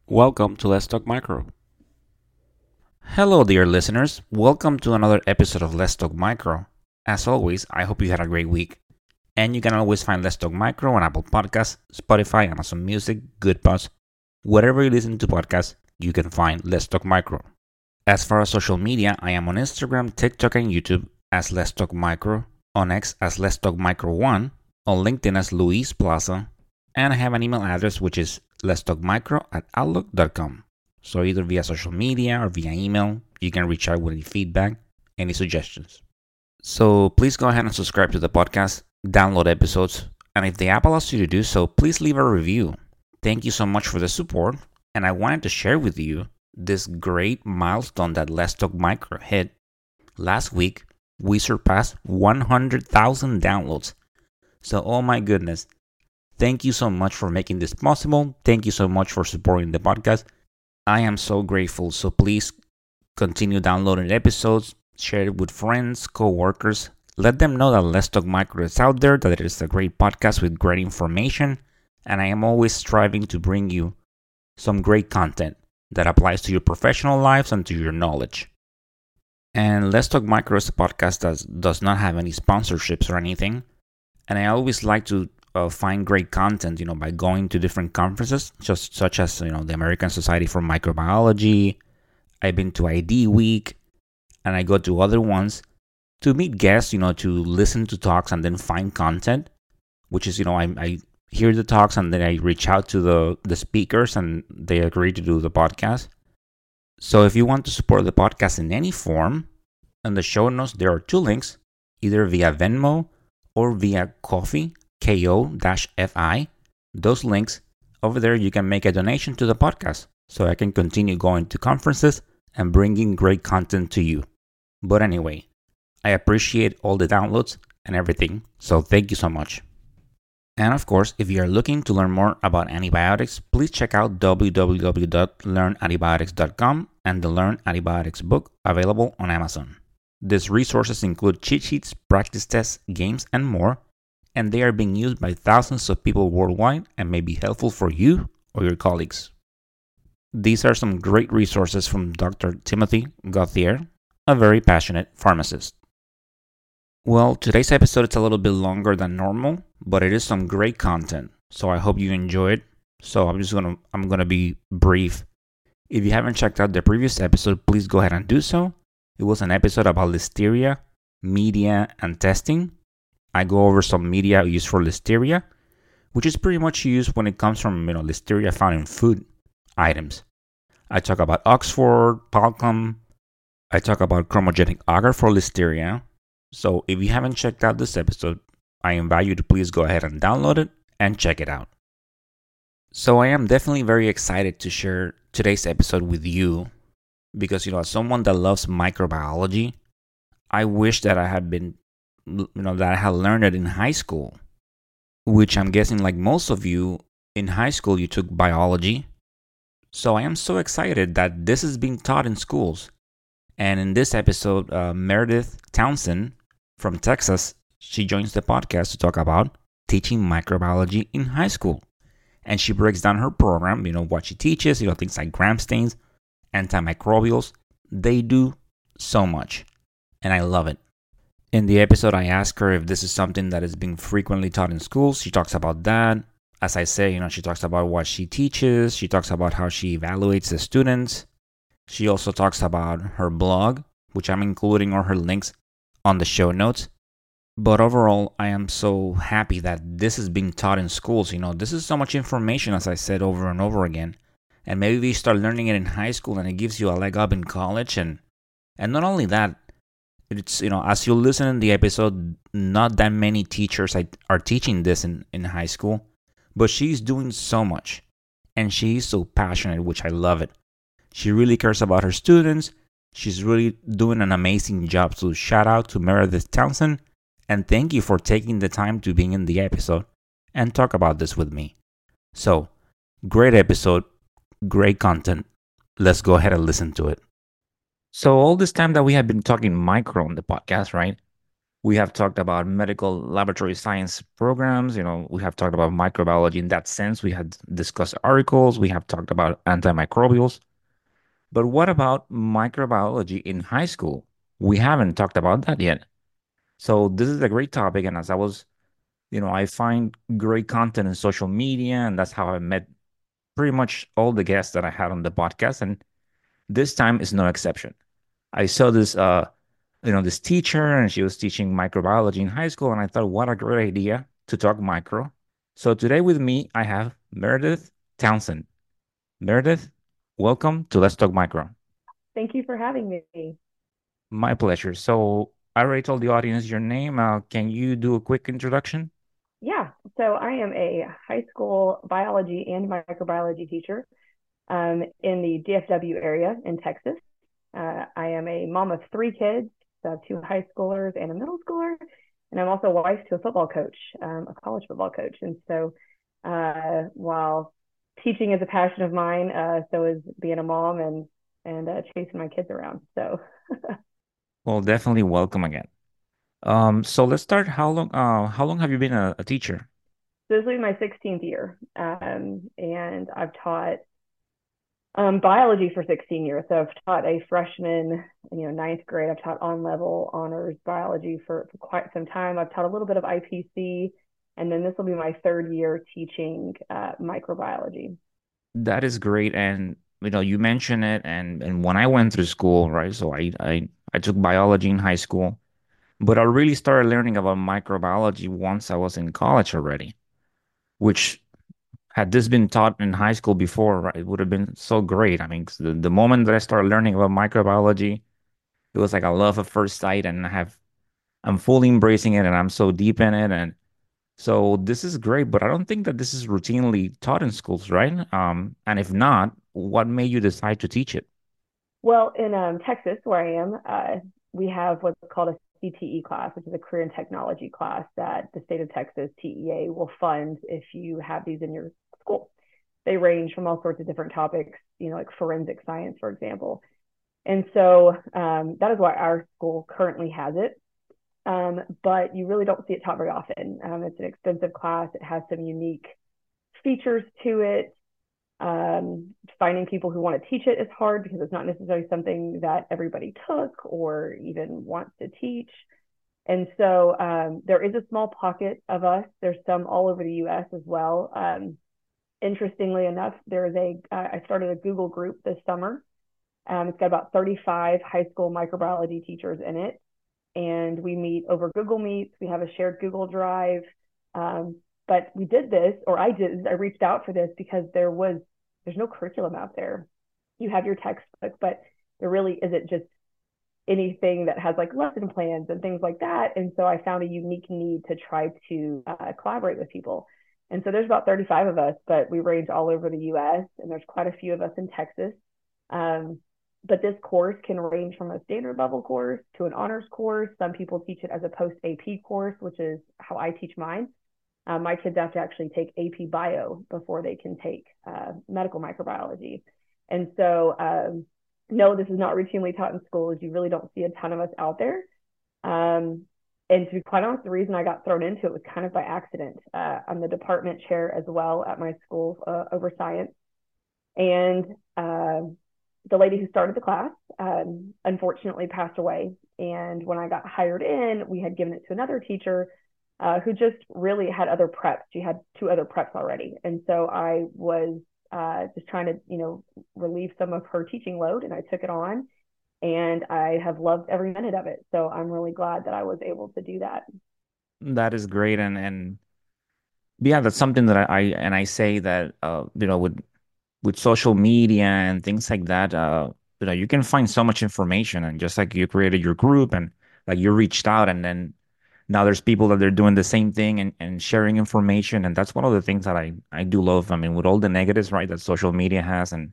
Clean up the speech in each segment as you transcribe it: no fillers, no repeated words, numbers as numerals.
Welcome to Let's Talk Micro. Hello, dear listeners. Welcome to another episode of Let's Talk Micro. As always, I hope you had a great week. And you can always find Let's Talk Micro on Apple Podcasts, Spotify, Amazon Music, Goodpods. Wherever you listen to podcasts, you can find Let's Talk Micro. As far as social media, I am on Instagram, TikTok, and YouTube as Let's Talk Micro, on X as Let's Talk Micro 1, on LinkedIn as Luis Plaza, and I have an email address which is letstalkmicro@outlook.com. So either via social media or via email, you can reach out with any feedback, any suggestions. So please go ahead and subscribe to the podcast, download episodes, and if the app allows you to do so, please leave a review. Thank you so much for the support, and I wanted to share with you this great milestone that Let's Talk Micro hit. Last week, we surpassed 100,000 downloads. So, oh my goodness. Thank you so much for making this possible. Thank you so much for supporting the podcast. I am so grateful. So please continue downloading episodes, share it with friends, co-workers. Let them know that Let's Talk Micro is out there, that it is a great podcast with great information. And I am always striving to bring you some great content that applies to your professional lives and to your knowledge. And Let's Talk Micro is a podcast that does not have any sponsorships or anything. And I always like to find great content, by going to different conferences, just such as, the American Society for Microbiology. I've been to ID Week, and I go to other ones to meet guests, to listen to talks and then find content, which is, I hear the talks and then I reach out to the speakers and they agree to do the podcast. So if you want to support the podcast in any form, in the show notes, there are two links, either via Venmo or via Ko-fi, Ko-fi. Those links, over there you can make a donation to the podcast so I can continue going to conferences and bringing great content to you. But anyway, I appreciate all the downloads and everything, so thank you so much. And of course, if you are looking to learn more about antibiotics, please check out www.learnantibiotics.com and the Learn Antibiotics book available on Amazon. These resources include cheat sheets, practice tests, games, and more, and they are being used by thousands of people worldwide and may be helpful for you or your colleagues. These are some great resources from Dr. Timothy Gauthier, a very passionate pharmacist. Well, today's episode is a little bit longer than normal, but it is some great content, so I hope you enjoy it. So I'm gonna be brief. If you haven't checked out the previous episode, please go ahead and do so. It was an episode about listeria, media, and testing. I go over some media used for listeria, which is pretty much used when it comes from listeria found in food items. I talk about Oxford, Palcom. I talk about chromogenic agar for listeria. So if you haven't checked out this episode, I invite you to please go ahead and download it and check it out. So I am definitely very excited to share today's episode with you because as someone that loves microbiology, I wish that I had been that I had learned it in high school, which I'm guessing like most of you in high school, you took biology. So I am so excited that this is being taught in schools. And in this episode, Meredith Townsend from Texas, she joins the podcast to talk about teaching microbiology in high school. And she breaks down her program, what she teaches, things like gram stains, antimicrobials. They do so much. And I love it. In the episode, I asked her if this is something that is being frequently taught in schools. She talks about that. As I say, she talks about what she teaches. She talks about how she evaluates the students. She also talks about her blog, which I'm including all her links on the show notes. But overall, I am so happy that this is being taught in schools. This is so much information, as I said over and over again. And maybe we start learning it in high school and it gives you a leg up in college. And not only that, it's, as you listen in the episode, not that many teachers are teaching this in high school, but she's doing so much and she's so passionate, which I love it. She really cares about her students. She's really doing an amazing job. So shout out to Meredith Townsend and thank you for taking the time to be in the episode and talk about this with me. So, great episode, great content. Let's go ahead and listen to it. So all this time that we have been talking micro on the podcast, right? We have talked about medical laboratory science programs. We have talked about microbiology in that sense. We had discussed articles. We have talked about antimicrobials. But what about microbiology in high school? We haven't talked about that yet. So this is a great topic. And as I find great content in social media, and that's how I met pretty much all the guests that I had on the podcast. And this time is no exception. I saw this teacher, and she was teaching microbiology in high school, and I thought, what a great idea to talk micro. So today with me, I have Meredith Townsend. Meredith, welcome to Let's Talk Micro. Thank you for having me. My pleasure. So I already told the audience your name. Can you do a quick introduction? Yeah, so I am a high school biology and microbiology teacher in the DFW area in Texas. I am a mom of three kids, so two high schoolers and a middle schooler, and I'm also a wife to a football coach, a college football coach. And so while teaching is a passion of mine, so is being a mom and chasing my kids around. So Well, definitely welcome again. So let's start. How long have you been a teacher? this will be my 16th year, and I've taught biology for 16 years. So I've taught a freshman, ninth grade. I've taught on level honors biology for quite some time. I've taught a little bit of IPC, and then this will be my third year teaching microbiology. That is great. And you mentioned it, and when I went through school, right? So I took biology in high school, but I really started learning about microbiology once I was in college already, which had this been taught in high school before, right, it would have been so great. I mean, 'cause the moment that I started learning about microbiology, it was like a love at first sight, and I'm fully embracing it, and I'm so deep in it. And so this is great, but I don't think that this is routinely taught in schools, right? And if not, what made you decide to teach it? Well, in Texas, where I am, we have what's called a CTE class, which is a career and technology class that the state of Texas TEA will fund if you have these in your school. They range from all sorts of different topics, like forensic science, for example. And so that is why our school currently has it. But you really don't see it taught very often. It's an expensive class. It has some unique features to it. Finding people who want to teach it is hard because it's not necessarily something that everybody took or even wants to teach. And so there is a small pocket of us. There's some all over the US as well. Interestingly enough, I started a Google group this summer. It's got about 35 high school microbiology teachers in it, and we meet over Google Meets. We have a shared Google Drive. But we did this, or I reached out for this because there's no curriculum out there. You have your textbook, but there really isn't just anything that has like lesson plans and things like that. And so I found a unique need to try to collaborate with people. And so there's about 35 of us, but we range all over the US, and there's quite a few of us in Texas. Um, but this course can range from a standard level course to an honors course. Some people teach it as a post AP course, which is how I teach mine. My kids have to actually take AP bio before they can take medical microbiology. And so, no, this is not routinely taught in schools. You really don't see a ton of us out there. Um, and to be quite honest, the reason I got thrown into it was kind of by accident. I'm the department chair as well at my school over science. And the lady who started the class unfortunately passed away. And when I got hired in, we had given it to another teacher who just really had other preps. She had two other preps already. And so I was just trying to, relieve some of her teaching load, and I took it on. And I have loved every minute of it. So I'm really glad that I was able to do that. That is great, and yeah, that's something that I say that with social media and things like that, you can find so much information, and just like you created your group and like you reached out, and then now there's people that they're doing the same thing and sharing information, and that's one of the things that I do love. I mean, with all the negatives, right, that social media has, and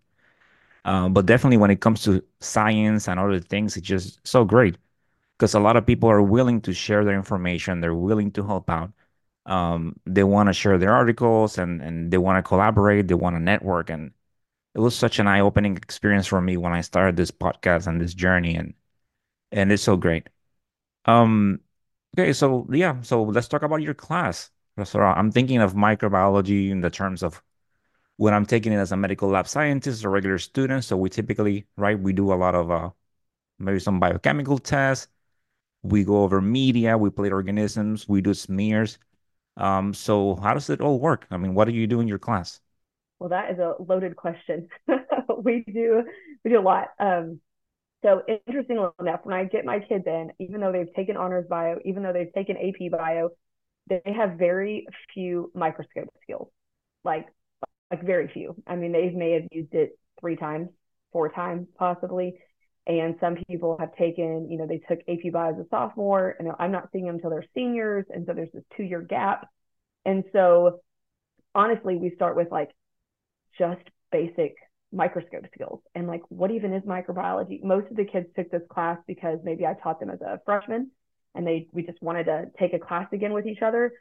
but definitely when it comes to science and other things, it's just so great because a lot of people are willing to share their information, they're willing to help out. They want to share their articles, and they want to collaborate, they want to network, and it was such an eye-opening experience for me when I started this podcast and this journey, and it's so great. Um, Okay, so yeah, so let's talk about your class. So I'm thinking of microbiology in the terms of when I'm taking it as a medical lab scientist or regular student. So we typically, right, we do a lot of maybe some biochemical tests. We go over media, we plate organisms, we do smears. So how does it all work? I mean, what do you do in your class? Well, that is a loaded question. we do we do a lot. So interestingly enough, when I get my kids in, even though they've taken honors bio, even though they've taken AP bio, they have very few microscope skills. Like like very few. I mean, they may have used it 3 times, 4 times possibly. And some people have taken, they took AP bio as a sophomore, and I'm not seeing them until they're seniors. And so there's this 2 year gap. And so honestly, we start with like just basic microscope skills and like what even is microbiology. Most of the kids took this class because maybe I taught them as a freshman and we just wanted to take a class again with each other.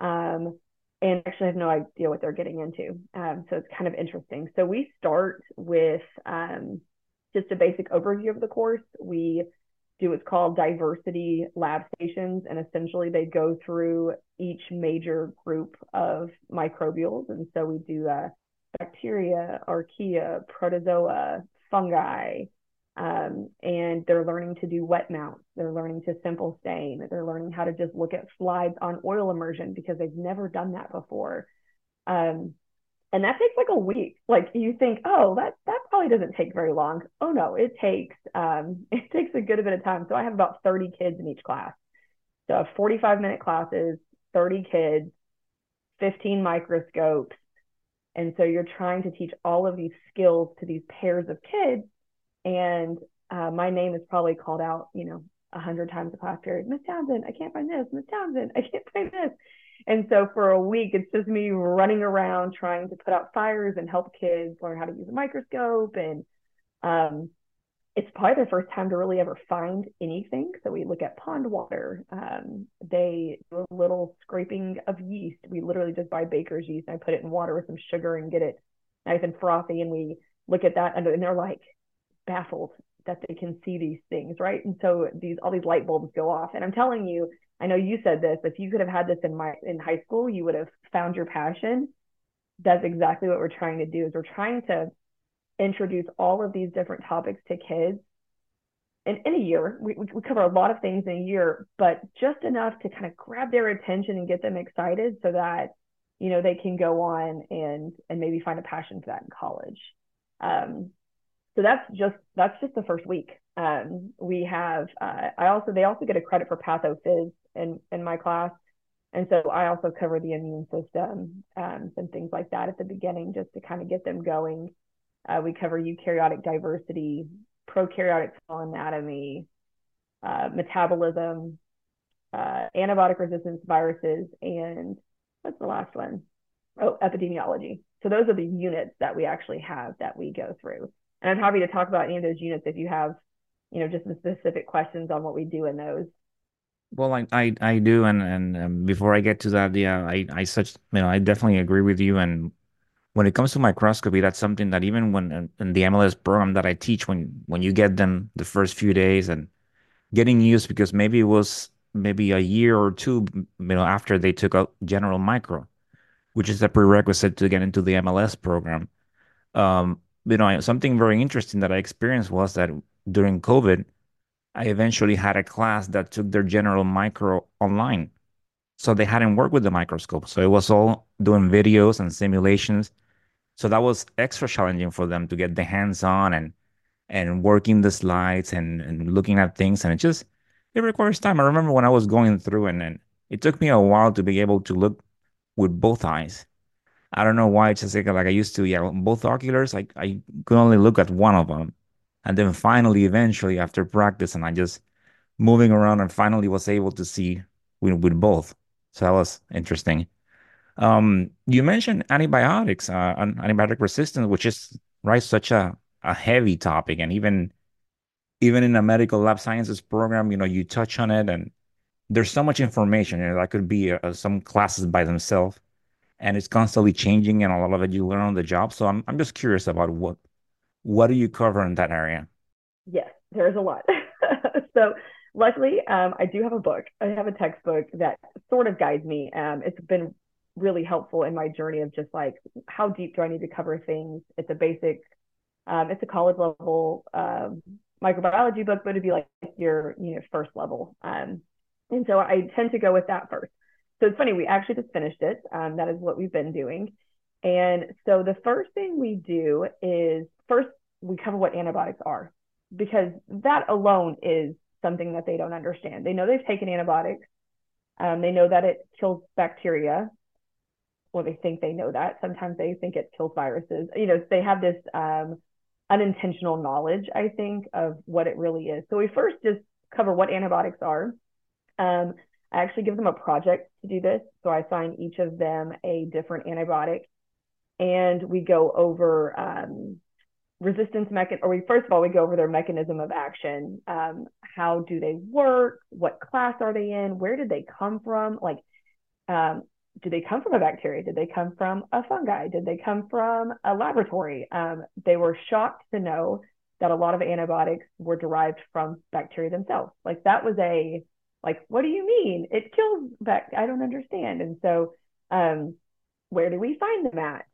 And actually have no idea what they're getting into. So it's kind of interesting. So we start with just a basic overview of the course. We do what's called diversity lab stations, and essentially they go through each major group of microbials. And so we do bacteria, archaea, protozoa, fungi, and they're learning to do wet mounts. They're learning to simple stain. They're learning how to just look at slides on oil immersion because they've never done that before. Um, and that takes like a week. Like you think, oh, that probably doesn't take very long. Oh no, it takes it takes a good bit of time. So I have about 30 kids in each class. So 45-minute classes, 30 kids, 15 microscopes. And so you're trying to teach all of these skills to these pairs of kids. And my name is probably called out, 100 times a class period. Miss Townsend, I can't find this. Miss Townsend, I can't find this. And so for a week, it's just me running around trying to put out fires and help kids learn how to use a microscope. And um, it's probably their first time to really ever find anything. So we look at pond water. They do a little scraping of yeast. We literally just buy baker's yeast and I put it in water with some sugar and get it nice and frothy. And we look at that and they're like baffled that they can see these things, right? And so all these light bulbs go off. And I'm telling you, I know you said this, if you could have had this in high school, you would have found your passion. That's exactly what we're trying to do is we're trying to introduce all of these different topics to kids in a year. We cover a lot of things in a year, but just enough to kind of grab their attention and get them excited so that they can go on and maybe find a passion for that in college. Um, so that's just the first week. We have they also get a credit for pathophys in my class, and so I also cover the immune system and things like that at the beginning just to kind of get them going. We cover eukaryotic diversity, prokaryotic cell anatomy, metabolism, antibiotic resistance viruses, and what's the last one? Oh, epidemiology. So those are the units that we actually have that we go through. And I'm happy to talk about any of those units if you have, just the specific questions on what we do in those. Well, I do, and before I get to that, yeah, I definitely agree with you. And when it comes to microscopy, that's something that even when in the MLS program that I teach, when you get them the first few days and getting used, because maybe it was maybe a year or two, after they took out general micro, which is a prerequisite to get into the MLS program. Something very interesting that I experienced was that during COVID, I eventually had a class that took their general micro online. So they hadn't worked with the microscope. So it was all doing videos and simulations. So that was extra challenging for them to get the hands on and working the slides and looking at things. And it requires time. I remember when I was going through and it took me a while to be able to look with both eyes. I don't know why. It's just like I used to, yeah, both oculars, I could only look at one of them. And then finally, eventually, after practice, and I just moving around and finally was able to see with both. So that was interesting. You mentioned antibiotics, antibiotic resistance, which is right such a heavy topic, and even in a medical lab sciences program, you touch on it, and there's so much information. That could be some classes by themselves, and it's constantly changing, and a lot of it you learn on the job. So I'm just curious about what do you cover in that area? Yes, there's a lot. So Luckily, I do have a book. I have a textbook that sort of guides me. It's been really helpful in my journey of just like how deep do I need to cover things. It's a basic, it's a college level microbiology book, but it'd be like your first level. And so I tend to go with that first. So it's funny, we actually just finished it. That is what we've been doing. And so the first thing we do is first we cover what antibiotics are, because that alone is something that they don't understand. They know they've taken antibiotics. They know that it kills bacteria. Well, they think they know that. Sometimes they think it kills viruses. They have this unintentional knowledge, I think, of what it really is. So we first just cover what antibiotics are. I actually give them a project to do this. So I assign each of them a different antibiotic, and we go over resistance mechanism, or we first of all we go over their mechanism of action. How do they work? What class are they in? Where did they come from? Like, did they come from a bacteria? Did they come from a fungi? Did they come from a laboratory? They were shocked to know that a lot of antibiotics were derived from bacteria themselves. Like that was like, what do you mean? It kills I don't understand. And so, where do we find them at?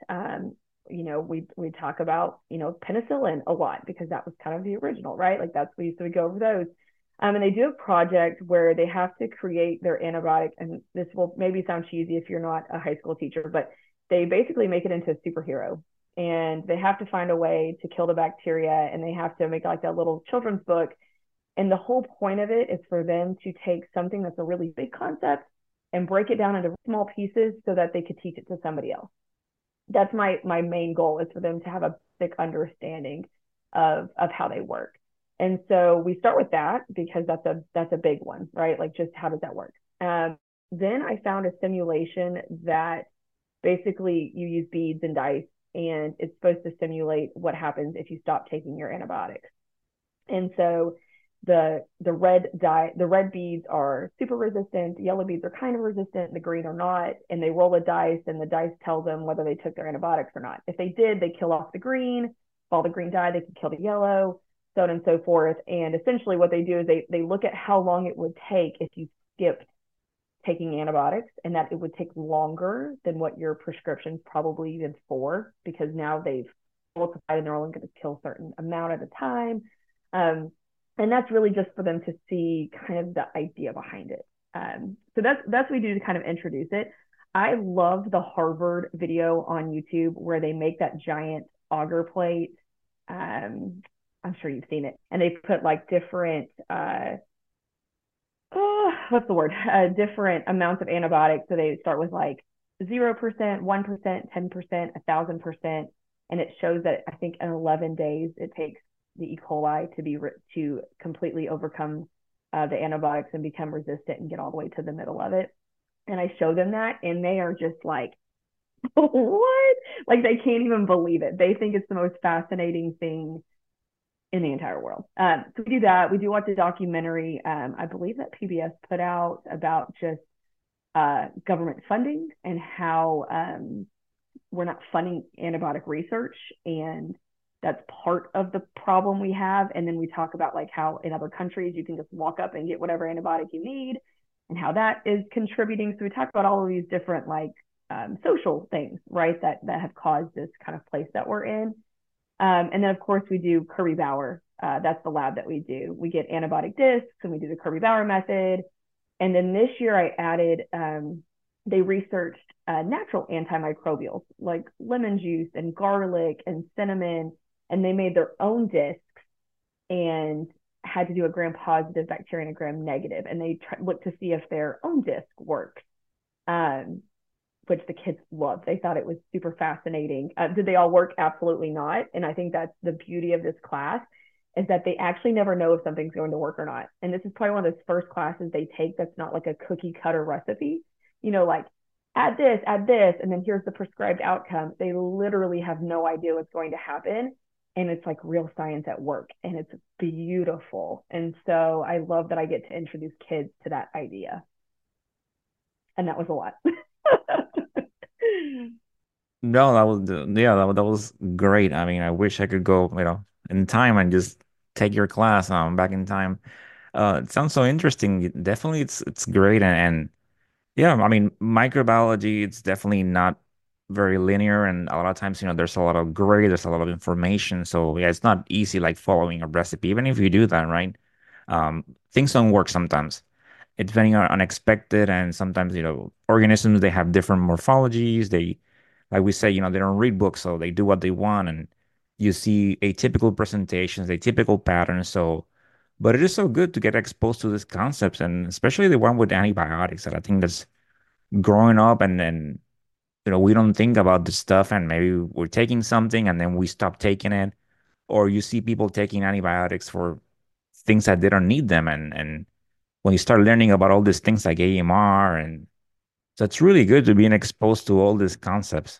We talk about, penicillin a lot because that was kind of the original, right? Like that's so we go over those. And they do a project where they have to create their antibiotic, and this will maybe sound cheesy if you're not a high school teacher, but they basically make it into a superhero, and they have to find a way to kill the bacteria, and they have to make like that little children's book. And the whole point of it is for them to take something that's a really big concept and break it down into small pieces so that they could teach it to somebody else. That's my main goal, is for them to have a basic understanding of how they work. And so we start with that because that's a big one, right? Like, just how does that work? Then I found a simulation that basically you use beads and dice, and it's supposed to simulate what happens if you stop taking your antibiotics. And so the red beads are super resistant, the yellow beads are kind of resistant, the green are not, and they roll a dice, and the dice tell them whether they took their antibiotics or not. If they did, they kill off the green. If all the green died, they can kill the yellow, so on and so forth. And essentially what they do is they look at how long it would take if you skipped taking antibiotics, and that it would take longer than what your prescription's probably even for, because now they've multiplied and they're only going to kill a certain amount at a time. And that's really just for them to see kind of the idea behind it. So that's what we do to kind of introduce it. I love the Harvard video on YouTube where they make that giant agar plate. I'm sure you've seen it, and they put like different what's the word? Different amounts of antibiotics. So they start with like 0%, 1%, 10%, 1,000%, and it shows that I think in 11 days it takes the E. coli to completely overcome the antibiotics and become resistant and get all the way to the middle of it. And I show them that, and they are just like, what? Like, they can't even believe it. They think it's the most fascinating thing in the entire world. So we do that. We do watch a documentary, I believe that PBS put out, about just government funding and how we're not funding antibiotic research, and that's part of the problem we have. And then we talk about like how in other countries you can just walk up and get whatever antibiotic you need, and how that is contributing. So we talk about all of these different like social things, right, that have caused this kind of place that we're in. And then of course we do Kirby Bauer. That's the lab that we do. We get antibiotic discs, and we do the Kirby Bauer method. And then this year I added, they researched natural antimicrobials like lemon juice and garlic and cinnamon, and they made their own discs and had to do a gram-positive bacteria and a gram-negative, and they looked to see if their own disc worked, which the kids loved. They thought it was super fascinating. Did they all work? Absolutely not. And I think that's the beauty of this class, is that they actually never know if something's going to work or not. And this is probably one of those first classes they take that's not like a cookie cutter recipe, like add this, and then here's the prescribed outcome. They literally have no idea what's going to happen. And it's like real science at work, and it's beautiful. And so I love that I get to introduce kids to that idea. And that was a lot. No, that was yeah, that was great. I mean, I wish I could go, in time and just take your class back in time. It sounds so interesting. Definitely, it's great, and yeah, I mean, microbiology, it's definitely not very linear, and a lot of times, there's a lot of gray, there's a lot of information. So yeah, it's not easy like following a recipe, even if you do that, right? Things don't work sometimes. It's very unexpected, and sometimes, organisms they have different morphologies. They, like we say, they don't read books, so they do what they want, and you see atypical presentations, atypical patterns. So, but it is so good to get exposed to these concepts, and especially the one with antibiotics that I think that's growing up, and we don't think about this stuff, and maybe we're taking something and then we stop taking it, or you see people taking antibiotics for things that they don't need them, and when you start learning about all these things like AMR, and so it's really good to being exposed to all these concepts.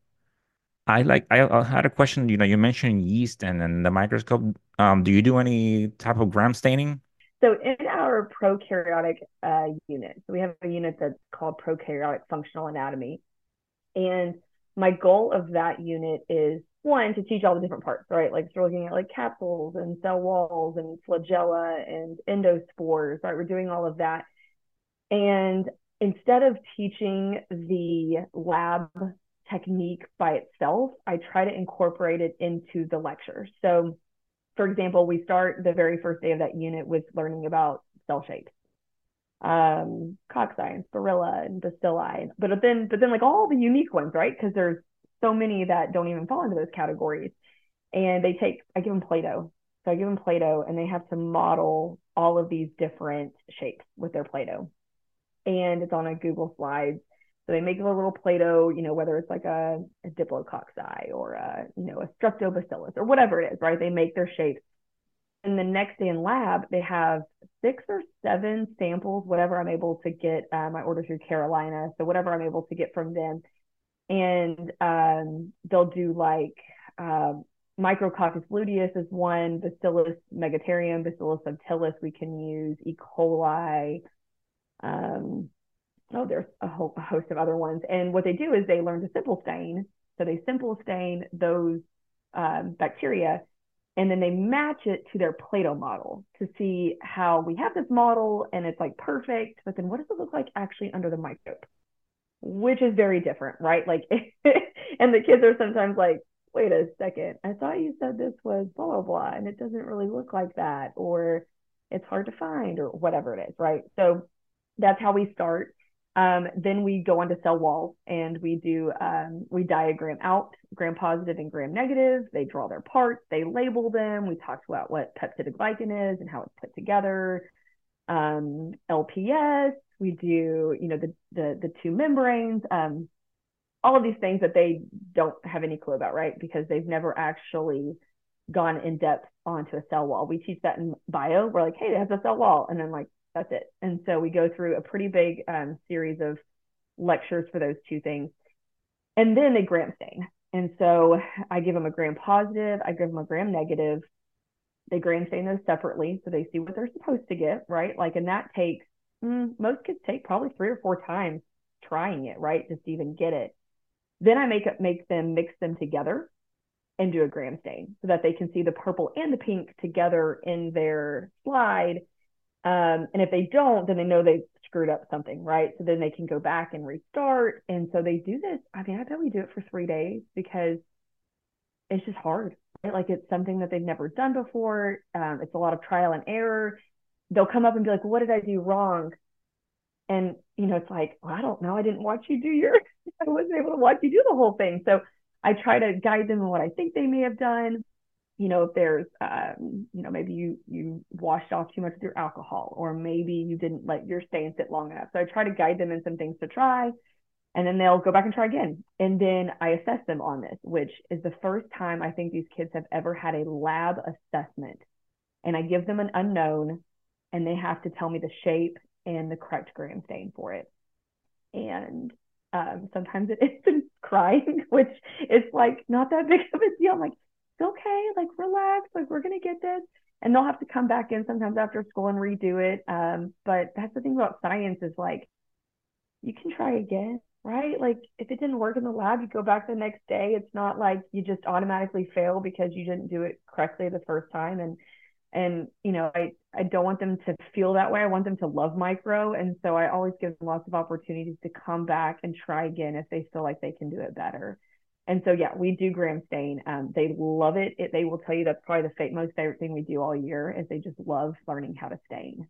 I had a question. You mentioned yeast and the microscope. Do you do any type of gram staining? So in our prokaryotic unit, so we have a unit that's called prokaryotic functional anatomy. And my goal of that unit is one, to teach all the different parts, right? Like so we're looking at like capsules and cell walls and flagella and endospores, right? We're doing all of that. And instead of teaching the lab technique by itself, I try to incorporate it into the lecture. So, for example, we start the very first day of that unit with learning about cell shapes, cocci and spirilla and bacilli, but then like all the unique ones, right? Because there's so many that don't even fall into those categories. And I give them Play-Doh. So I give them Play-Doh and they have to model all of these different shapes with their Play-Doh. And it's on a Google Slides. So they make a little Play-Doh, whether it's like a diplococci or a streptobacillus or whatever it is, right? They make their shapes. And the next day in lab, they have 6 or 7 samples, whatever I'm able to get. I order through Carolina, so whatever I'm able to get from them. And they'll do like Micrococcus luteus is one, Bacillus megaterium, Bacillus subtilis we can use, E. coli. Um, there's a host of other ones. And what they do is they learn to simple stain. So they simple stain those bacteria and then they match it to their Play-Doh model to see how we have this model and it's like perfect, but then what does it look like actually under the microscope? Which is very different, right? Like, and the kids are sometimes like, wait a second, I thought you said this was blah, blah, blah, and it doesn't really look like that, or it's hard to find, or whatever it is, right? So that's how we start. Then we go on to cell walls and we diagram out gram positive and gram negative. They draw their parts, they label them. We talk about what peptidic glycan is and how it's put together. LPS, we do, the two membranes, all of these things that they don't have any clue about, right? Because they've never actually gone in depth onto a cell wall. We teach that in bio. We're like, hey, it has a cell wall. And then like, that's it. And so we go through a pretty big series of lectures for those two things. And then they gram stain. And so I give them a gram positive, I give them a gram negative. They gram stain those separately so they see what they're supposed to get, right? Like, and that takes, most kids take probably 3 or 4 times trying it, right? Just to even get it. Then I make them mix them together and do a gram stain so that they can see the purple and the pink together in their slide. And if they don't, then they know they've screwed up something, right? So then they can go back and restart. And so they do this. I mean, I bet we do it for 3 days because it's just hard, right? Like it's something that they've never done before. It's a lot of trial and error. They'll come up and be like, what did I do wrong? And, it's like, well, I don't know. I didn't watch you do I wasn't able to watch you do the whole thing. So I try to guide them in what I think they may have done. If there's, maybe you washed off too much with your alcohol, or maybe you didn't let your stain sit long enough. So I try to guide them in some things to try, and then they'll go back and try again. And then I assess them on this, which is the first time I think these kids have ever had a lab assessment. And I give them an unknown, and they have to tell me the shape and the correct gram stain for it. And sometimes it is crying, which is like not that big of a deal. I'm like, it's okay, like relax, like we're gonna get this. And they'll have to come back in sometimes after school and redo it. But that's the thing about science is like you can try again, right? Like if it didn't work in the lab, you go back the next day. It's not like you just automatically fail because you didn't do it correctly the first time. And And, I don't want them to feel that way. I want them to love micro. And so I always give them lots of opportunities to come back and try again if they feel like they can do it better. And so, yeah, we do gram stain. They love it. They will tell you that's probably the most favorite thing we do all year is they just love learning how to stain.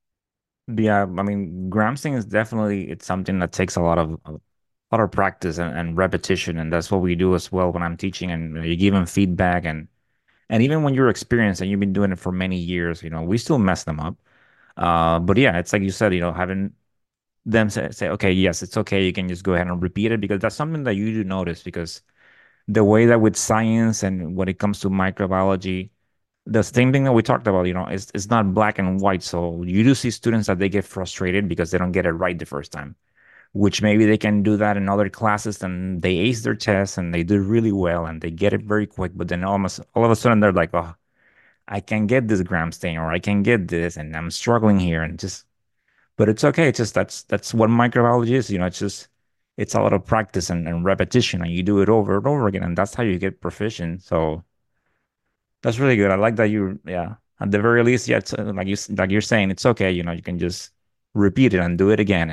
Yeah, I mean, Gramsting is definitely it's something that takes a lot of practice and repetition, and that's what we do as well when I'm teaching. And you give them feedback, and even when you're experienced and you've been doing it for many years, we still mess them up. But yeah, it's like you said, having them say, okay, yes, it's okay, you can just go ahead and repeat it because that's something that you do notice because the way that with science and when it comes to microbiology, the same thing that we talked about, it's not black and white. So you do see students that they get frustrated because they don't get it right the first time, which maybe they can do that in other classes and they ace their tests and they do really well and they get it very quick. But then almost all of a sudden they're like, oh, I can get this gram stain or I can get this and I'm struggling here and just, but it's okay. It's just that's what microbiology is. It's a lot of practice and repetition and you do it over and over again and that's how you get proficient. So that's really good. I like that yeah, at the very least, yeah, it's, like you're saying, it's okay. You can just repeat it and do it again,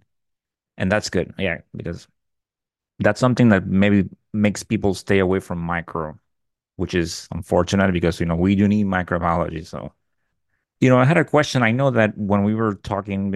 and that's good. Yeah, because that's something that maybe makes people stay away from micro, which is unfortunate because we do need microbiology. So I had a question. I know that when we were talking,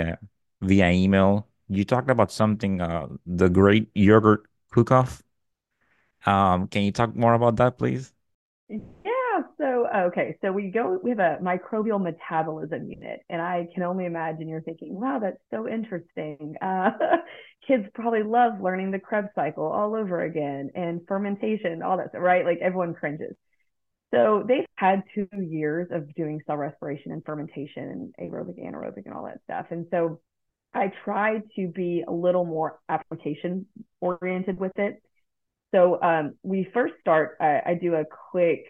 via email, you talked about something, the Great Yogurt Cook-Off. Can you talk more about that, please? Yeah. So, okay. So we have a microbial metabolism unit, and I can only imagine you're thinking, wow, that's so interesting. Kids probably love learning the Krebs cycle all over again and fermentation, all that stuff, right? Like everyone cringes. So they've had 2 years of doing cell respiration and fermentation and aerobic, anaerobic, and all that stuff. And so I try to be a little more application oriented with it. So we first start, I do a quick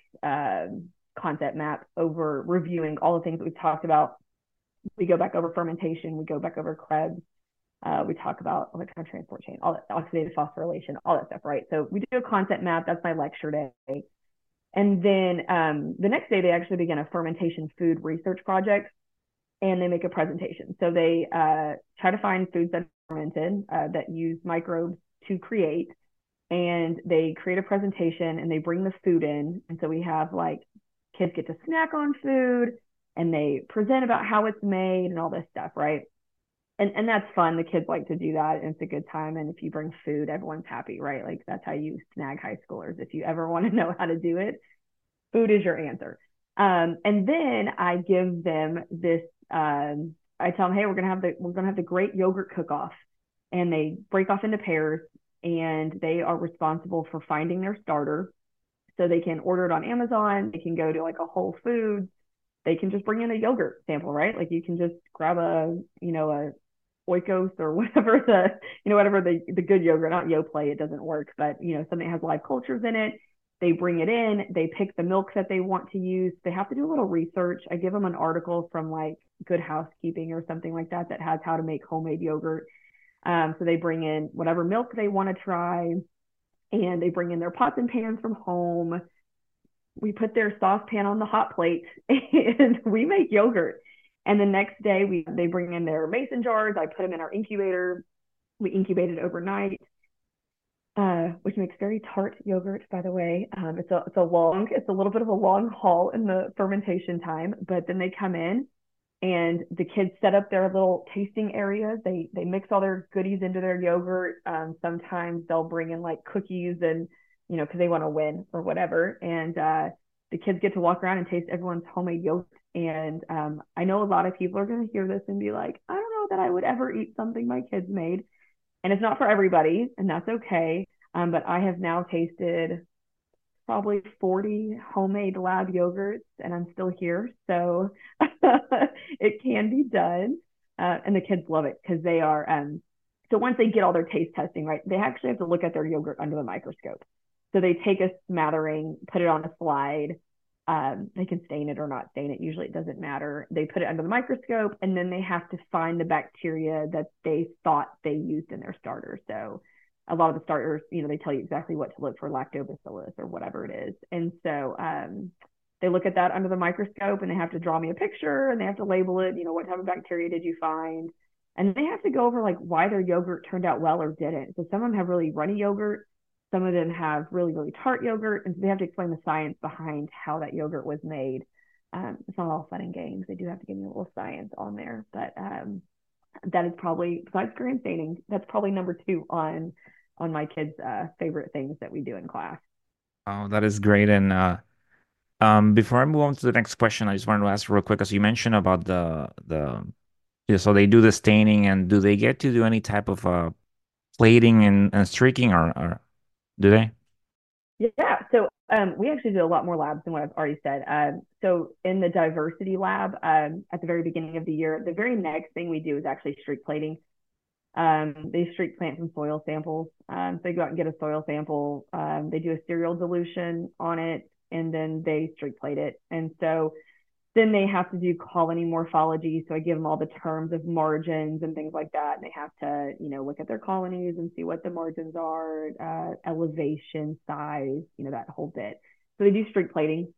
concept map over reviewing all the things that we've talked about. We go back over fermentation, we go back over Krebs, we talk about electron transport chain, all that oxidative phosphorylation, all that stuff, right? So we do a concept map. That's my lecture day. And then the next day, they actually begin a fermentation food research project and they make a presentation. So they try to find foods that are fermented that use microbes to create and they create a presentation and they bring the food in. And so we have like kids get to snack on food and they present about how it's made and all this stuff, right? And that's fun. The kids like to do that and it's a good time. And if you bring food, everyone's happy, right? Like that's how you snag high schoolers. If you ever want to know how to do it, food is your answer. And then I give them this. I tell them, hey, we're gonna have the great yogurt cook off, and they break off into pairs, and they are responsible for finding their starter. So they can order it on Amazon. They can go to like a Whole Foods. They can just bring in a yogurt sample, right? Like you can just grab a Oikos or whatever the good yogurt, not Yoplait, it doesn't work, but something that has live cultures in it. They bring it in, they pick the milk that they want to use. They have to do a little research. I give them an article from like Good Housekeeping or something like that that has how to make homemade yogurt. So they bring in whatever milk they want to try, and they bring in their pots and pans from home. We put their saucepan on the hot plate, and we make yogurt. And the next day, they bring in their mason jars. I put them in our incubator. We incubate it overnight, which makes very tart yogurt, by the way. It's a little bit of a long haul in the fermentation time, but then they come in and the kids set up their little tasting areas. They mix all their goodies into their yogurt. Sometimes they'll bring in like cookies and because they want to win or whatever. And the kids get to walk around and taste everyone's homemade yogurt. And I know a lot of people are going to hear this and be like, I don't know that I would ever eat something my kids made. And it's not for everybody, and that's okay. But I have now tasted probably 40 homemade lab yogurts, and I'm still here. So it can be done. And the kids love it because they are. So once they get all their taste testing right, they actually have to look at their yogurt under the microscope. So they take a smattering, put it on a slide. They can stain it or not stain it. Usually it doesn't matter. They put it under the microscope and then they have to find the bacteria that they thought they used in their starter. So a lot of the starters, they tell you exactly what to look for, lactobacillus or whatever it is. And so they look at that under the microscope and they have to draw me a picture and they have to label it, what type of bacteria did you find? And they have to go over like why their yogurt turned out well or didn't. So some of them have really runny yogurt, some of them have really, really tart yogurt, and so they have to explain the science behind how that yogurt was made. It's not all fun and games. They do have to give me a little science on there, but that is probably, besides gram staining, that's probably number two on my kids' favorite things that we do in class. Oh, that is great. And before I move on to the next question, I just wanted to ask real quick, as you mentioned about the yeah, so they do the staining, and do they get to do any type of plating and streaking, or do they? Yeah, so we actually do a lot more labs than what I've already said. So in the diversity lab, at the very beginning of the year, the very next thing we do is actually streak plating. They streak plant from soil samples. So they go out and get a soil sample. They do a cereal dilution on it, and then they streak plate it. And so then they have to do colony morphology. So I give them all the terms of margins and things like that. And they have to, look at their colonies and see what the margins are, elevation, size, that whole bit. So they do streak plating.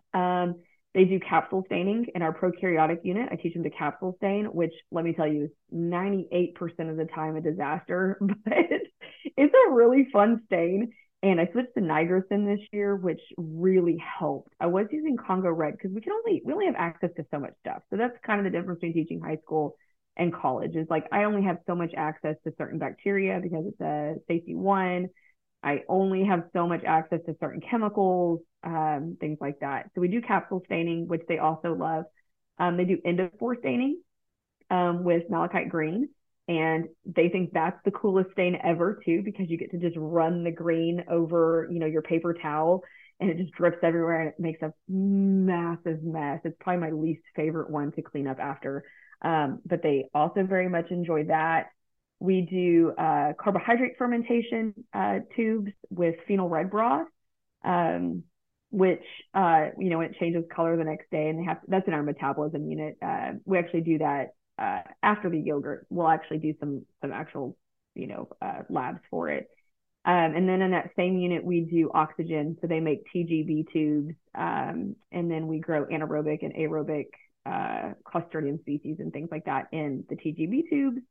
They do capsule staining in our prokaryotic unit. I teach them to capsule stain, which let me tell you is 98% of the time a disaster, but it's a really fun stain. And I switched to nigrosin this year, which really helped. I was using Congo Red because we only have access to so much stuff. So that's kind of the difference between teaching high school and college is like I only have so much access to certain bacteria because it's a safety one. I only have so much access to certain chemicals, things like that. So we do capsule staining, which they also love. They do endospore staining with malachite green. And they think that's the coolest stain ever too, because you get to just run the green over, your paper towel and it just drips everywhere and it makes a massive mess. It's probably my least favorite one to clean up after. But they also very much enjoy that. We do carbohydrate fermentation tubes with phenol red broth, which when it changes color the next day, and that's in our metabolism unit. We actually do that after the yogurt. We'll actually do some actual labs for it. And then in that same unit, we do oxygen. So they make TGB tubes, and then we grow anaerobic and aerobic Clostridium species and things like that in the TGB tubes.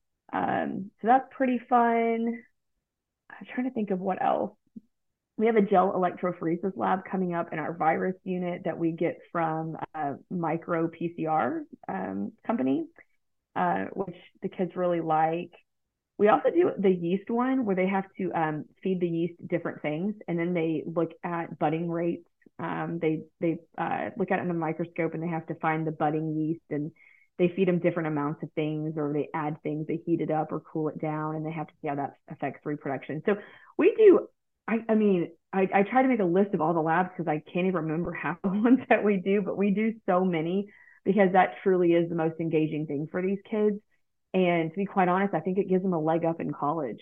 So that's pretty fun. I'm trying to think of what else. We have a gel electrophoresis lab coming up in our virus unit that we get from Micro PCR company, which the kids really like. We also do the yeast one where they have to feed the yeast different things, and then they look at budding rates. They look at it in a microscope, and they have to find the budding yeast, and they feed them different amounts of things, or they add things, they heat it up or cool it down, and they have to see how that affects reproduction. So we do. I try to make a list of all the labs because I can't even remember half the ones that we do, but we do so many because that truly is the most engaging thing for these kids. And to be quite honest, I think it gives them a leg up in college.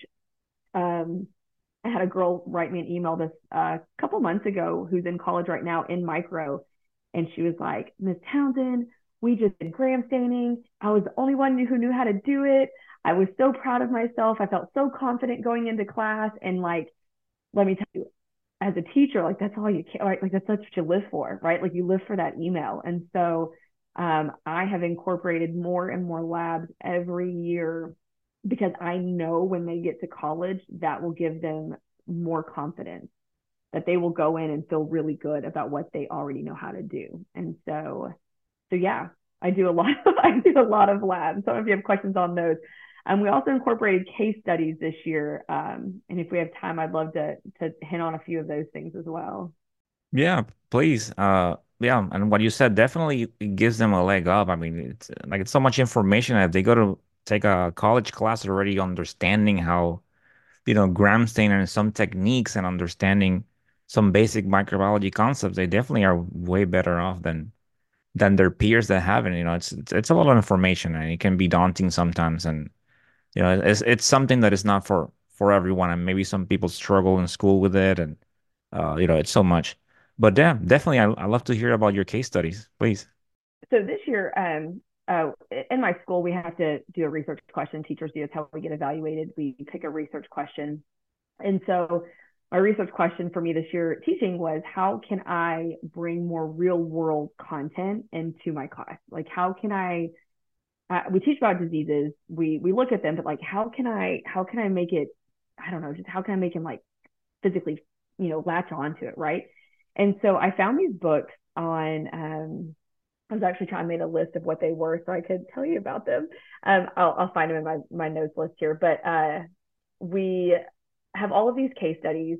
I had a girl write me an email this couple months ago who's in college right now in micro. And she was like, Miss Townsend, we just did gram staining. I was the only one who knew how to do it. I was so proud of myself. I felt so confident going into class. And like, let me tell you, as a teacher, like that's all you can, right? Like that's what you live for, right? Like you live for that email. And so I have incorporated more and more labs every year because I know when they get to college, that will give them more confidence that they will go in and feel really good about what they already know how to do. And so yeah, I do a lot of labs. So if you have questions on those. We also incorporated case studies this year. And if we have time, I'd love to hit on a few of those things as well. Yeah, please. Yeah, and what you said definitely it gives them a leg up. I mean, it's so much information that if they go to take a college class already understanding how, gram staining and some techniques and understanding some basic microbiology concepts, they definitely are way better off than their peers that haven't. It's a lot of information and it can be daunting sometimes. And it's something that is not for everyone, and maybe some people struggle in school with it, and it's so much. But yeah, definitely, I love to hear about your case studies, please. So this year, in my school, we have to do a research question. Teachers do. It's how we get evaluated. We pick a research question. And so my research question for me this year teaching was, how can I bring more real world content into my class? Like, how can I, we teach about diseases, we look at them, but like, how can I make it, I don't know, just how can I make them like physically, latch onto it, right? And so I found these books on, I was actually trying to make a list of what they were so I could tell you about them. I'll find them in my notes list here, but we have all of these case studies.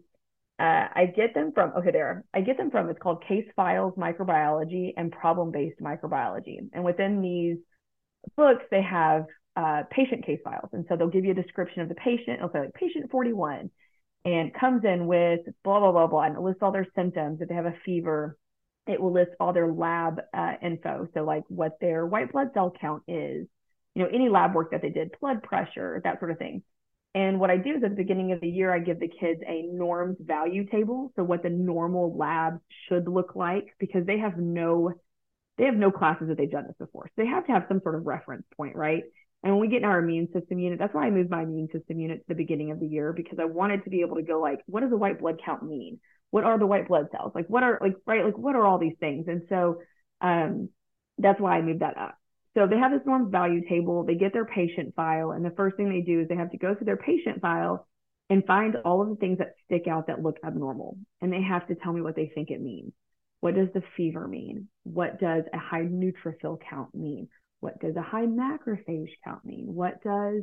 I get them from, okay, there. I get them from, it's called Case Files Microbiology and Problem-Based Microbiology. And within these books, they have patient case files. And so they'll give you a description of the patient. It'll say like patient 41 and comes in with blah, blah, blah, blah, and it lists all their symptoms. If they have a fever, it will list all their lab info. So like what their white blood cell count is, any lab work that they did, blood pressure, that sort of thing. And what I do is at the beginning of the year, I give the kids a norms value table. So what the normal lab should look like, because they have no classes that they've done this before. So they have to have some sort of reference point, right? And when we get in our immune system unit, that's why I moved my immune system unit to the beginning of the year, because I wanted to be able to go like, what does a white blood count mean? What are the white blood cells? Like, what are like, right? Like, what are all these things? And so that's why I moved that up. So they have this norms value table, they get their patient file, and the first thing they do is they have to go through their patient file and find all of the things that stick out that look abnormal. And they have to tell me what they think it means. What does the fever mean? What does a high neutrophil count mean? What does a high macrophage count mean? What does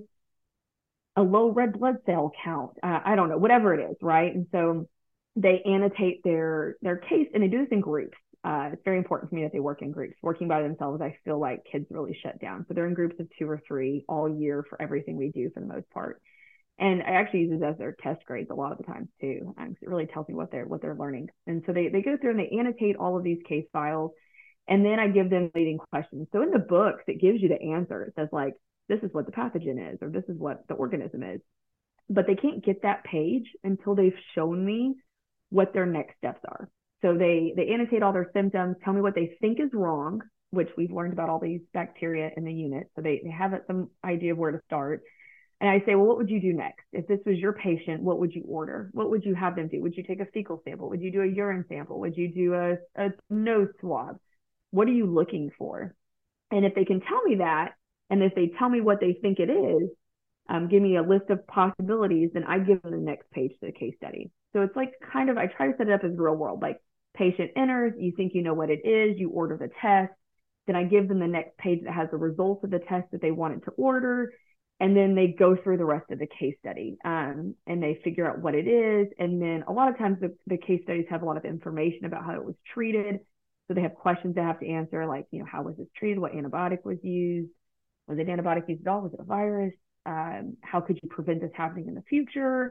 a low red blood cell count? I don't know, whatever it is, right? And so they annotate their case, and they do this in groups. It's very important for me that they work in groups. Working by themselves, I feel like kids really shut down. So they're in groups of 2 or 3 all year for everything we do for the most part. And I actually use this as their test grades a lot of the times too. It really tells me what they're learning. And so they go through and they annotate all of these case files. And then I give them leading questions. So in the books, it gives you the answer. It says like, this is what the pathogen is, or this is what the organism is. But they can't get that page until they've shown me what their next steps are. So they annotate all their symptoms, tell me what they think is wrong, which we've learned about all these bacteria in the unit. So they have some idea of where to start. And I say, well, what would you do next? If this was your patient, what would you order? What would you have them do? Would you take a fecal sample? Would you do a urine sample? Would you do a nose swab? What are you looking for? And if they can tell me that, and if they tell me what they think it is, give me a list of possibilities, then I give them the next page to the case study. So it's like kind of, I try to set it up as real world, like patient enters, you think you know what it is, you order the test, then I give them the next page that has the results of the test that they wanted to order. And then they go through the rest of the case study and they figure out what it is. And then a lot of times the case studies have a lot of information about how it was treated. So they have questions they have to answer, like, how was this treated? What antibiotic was used? Was it antibiotic used at all? Was it a virus? How could you prevent this happening in the future?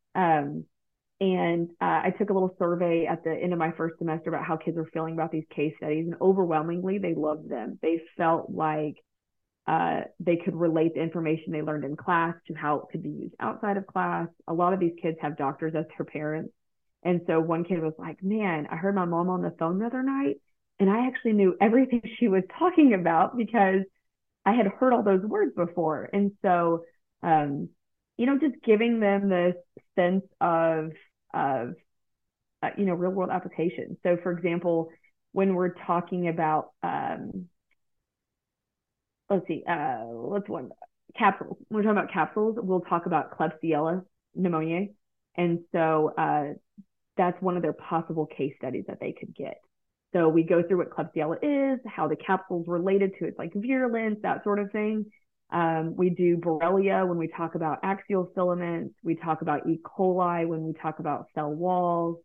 And I took a little survey at the end of my first semester about how kids were feeling about these case studies. And overwhelmingly, they loved them. They felt like they could relate the information they learned in class to how it could be used outside of class. A lot of these kids have doctors as their parents. And so one kid was like, man, I heard my mom on the phone the other night, and I actually knew everything she was talking about because I had heard all those words before. And so, just giving them this sense of real world application. So for example, when we're talking about, capsules. When we're talking about capsules, we'll talk about Klebsiella pneumoniae. And so that's one of their possible case studies that they could get. So we go through what Klebsiella is, how the capsule's related to its like virulence, that sort of thing. We do Borrelia when we talk about axial filaments. We talk about E. coli when we talk about cell walls.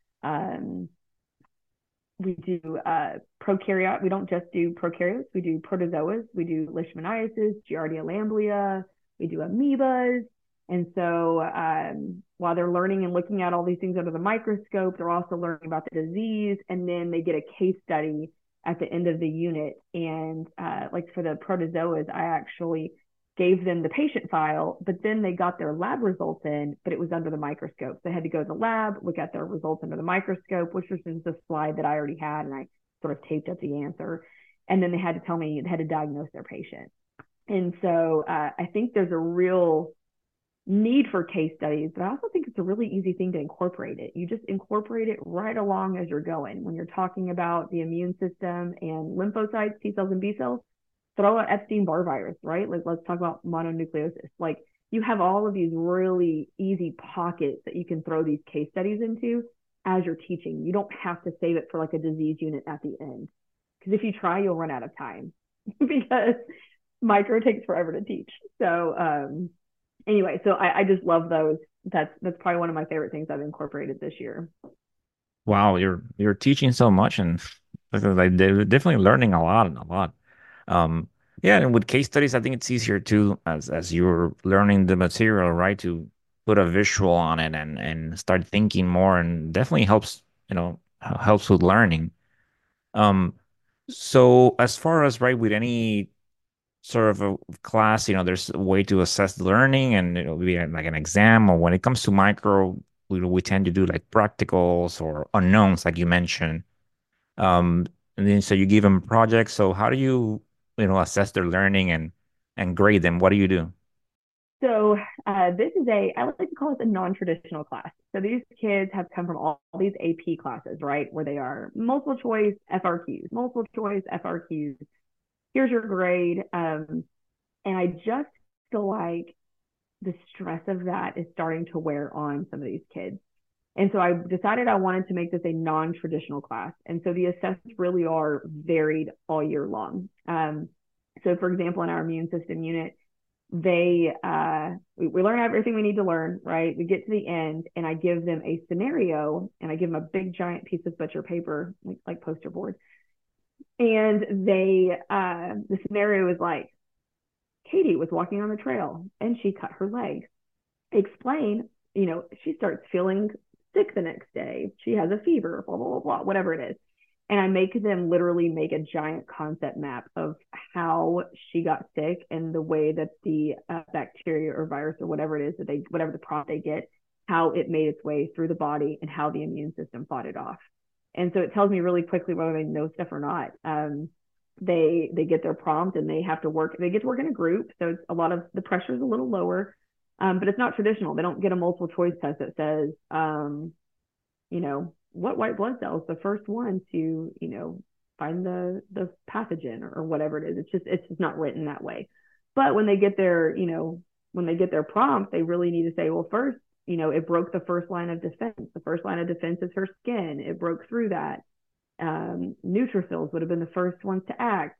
We do prokaryote. We don't just do prokaryotes. We do protozoas. We do leishmaniasis, Giardia lamblia. We do amoebas. And so while they're learning and looking at all these things under the microscope, they're also learning about the disease. And then they get a case study at the end of the unit. And like for the protozoas, I actually gave them the patient file, but then they got their lab results in, but it was under the microscope. So they had to go to the lab, look at their results under the microscope, which was just a slide that I already had, and I sort of taped up the answer. And then they had to tell me, they had to diagnose their patient. And so I think there's a real need for case studies, but I also think it's a really easy thing to incorporate it. You just incorporate it right along as you're going. When you're talking about the immune system and lymphocytes, T cells and B cells, throw out Epstein-Barr virus, right? Like, let's talk about mononucleosis. Like, you have all of these really easy pockets that you can throw these case studies into as you're teaching. You don't have to save it for like a disease unit at the end. Because if you try, you'll run out of time because micro takes forever to teach. So anyway, so I just love those. That's probably one of my favorite things I've incorporated this year. Wow, you're teaching so much, and like they're definitely learning a lot. Um, yeah, and with case studies, I think it's easier too, as you're learning the material, right? To put a visual on it and start thinking more, and definitely helps, helps with learning. Um, so as far as right with any sort of a class, there's a way to assess the learning, and it'll be like an exam. Or when it comes to micro, we tend to do like practicals or unknowns, like you mentioned. Um, and then so you give them projects. So how do you, assess their learning and grade them? What do you do? So this is I like to call it a non-traditional class. So these kids have come from all these AP classes, right? Where they are multiple choice FRQs, multiple choice FRQs. Here's your grade. And I just feel like the stress of that is starting to wear on some of these kids. And so I decided I wanted to make this a non-traditional class. And so the assessments really are varied all year long. So for example, in our immune system unit, we learn everything we need to learn, right? We get to the end and I give them a scenario and I give them a big giant piece of butcher paper, like poster board. And the scenario is like, Katie was walking on the trail and she cut her leg. Explain, she starts feeling sick the next day. She has a fever, blah, blah, blah, blah, whatever it is. And I make them literally make a giant concept map of how she got sick and the way that the bacteria or virus or whatever it is whatever the prompt they get, how it made its way through the body and how the immune system fought it off. And so it tells me really quickly whether they know stuff or not. They get their prompt and they have to work. They get to work in a group, so it's a lot of the pressure is a little lower, but it's not traditional. They don't get a multiple choice test that says, what white blood cells the first one to, find the pathogen or whatever it is. It's just not written that way. But when they get their prompt, they really need to say, well, first, it broke the first line of defense. The first line of defense is her skin. It broke through that. Neutrophils would have been the first ones to act.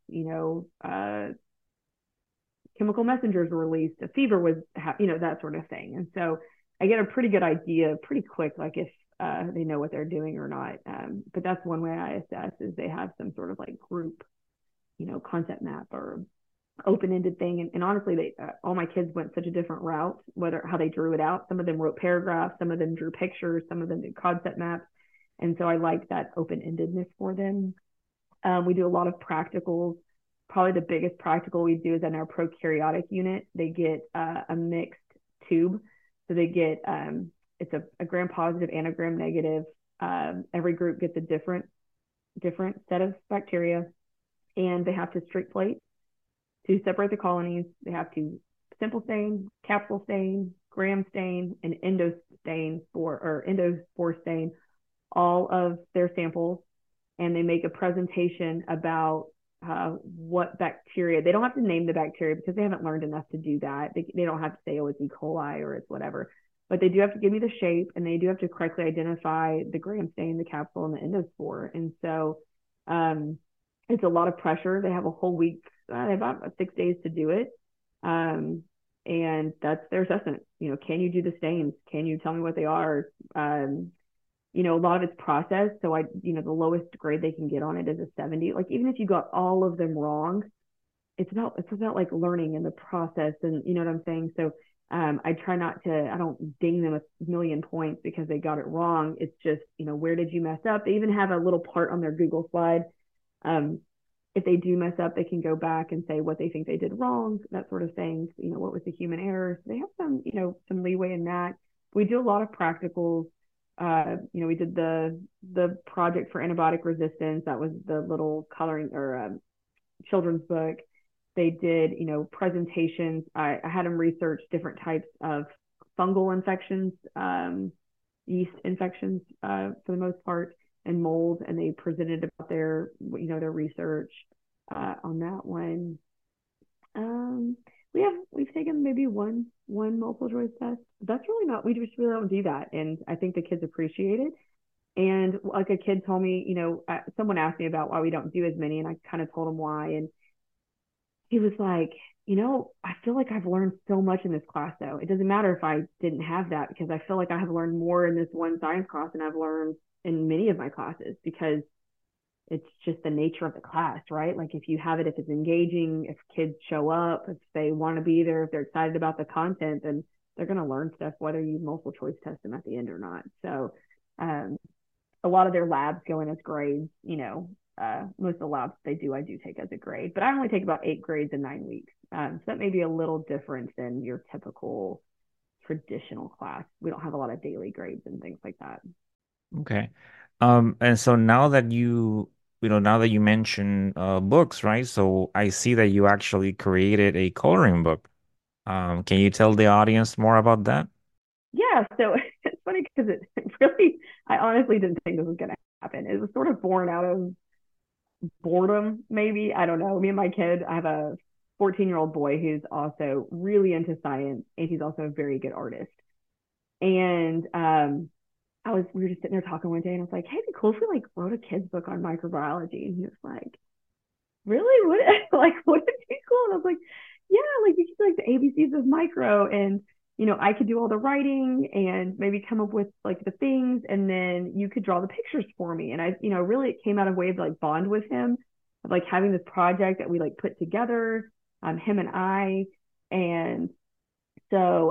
Chemical messengers were released. A fever was, that sort of thing. And so I get a pretty good idea pretty quick, like if they know what they're doing or not. But that's one way I assess is they have some sort of like group, concept map or open-ended thing. And honestly, all my kids went such a different route, how they drew it out. Some of them wrote paragraphs, some of them drew pictures, some of them did concept maps. And so I like that open-endedness for them. We do a lot of practicals. Probably the biggest practical we do is in our prokaryotic unit. They get a mixed tube. So they get, it's a gram positive and a gram negative. Every group gets a different set of bacteria, and they have to straight plate to separate the colonies. They have to simple stain, capsule stain, gram stain, and endospore stain all of their samples, and they make a presentation about what bacteria. They don't have to name the bacteria because they haven't learned enough to do that. They don't have to say, oh, it's E. coli or it's whatever. But they do have to give me the shape, and they do have to correctly identify the gram stain, the capsule, and the endospore. And so it's a lot of pressure. They have a whole week. They have about 6 days to do it. And that's their assessment. Can you do the stains? Can you tell me what they are? A lot of it's processed. So the lowest grade they can get on it is a 70. Like, even if you got all of them wrong, it's about like learning in the process, and you know what I'm saying? So I try not to, I don't ding them a million points because they got it wrong. It's just, where did you mess up? They even have a little part on their Google slide. If they do mess up, they can go back and say what they think they did wrong, that sort of thing. What was the human error? So they have some leeway in that. We do a lot of practicals. We did the project for antibiotic resistance. That was the little coloring or children's book. They did, presentations. I had them research different types of fungal infections, yeast infections for the most part, and mold. And they presented about their research on that one. Um, we've taken maybe one multiple choice test. That's really not. We just really don't do that, and I think the kids appreciate it. And like a kid told me, someone asked me about why we don't do as many, and I kind of told him why, and he was like, I feel like I've learned so much in this class, though. It doesn't matter if I didn't have that because I feel like I have learned more in this one science class than I've learned in many of my classes because it's just the nature of the class, right? Like if you have it, if it's engaging, if kids show up, if they want to be there, if they're excited about the content, then they're going to learn stuff, whether you multiple choice test them at the end or not. So um, a lot of their labs go in as grades, most of the labs they do, I do take as a grade, but I only take about 8 grades in 9 weeks. So that may be a little different than your typical traditional class. We don't have a lot of daily grades and things like that. Okay. And so now that you mention books, right? So I see that you actually created a coloring book. Can you tell the audience more about that? Yeah, so it's funny because it really, I honestly didn't think this was going to happen. It was sort of born out of boredom, maybe. I don't know. Me and my kid, I have a 14-year-old boy who's also really into science, and he's also a very good artist. And we were just sitting there talking one day, and I was like, hey, it'd be cool if we like wrote a kid's book on microbiology. And he was like, really? What? Like, would it be cool? And I was like, yeah, like we could do like the ABCs of micro, and I could do all the writing and maybe come up with like the things, and then you could draw the pictures for me. And really it came out of a way to like bond with him, of like having this project that we like put together, him and I, and so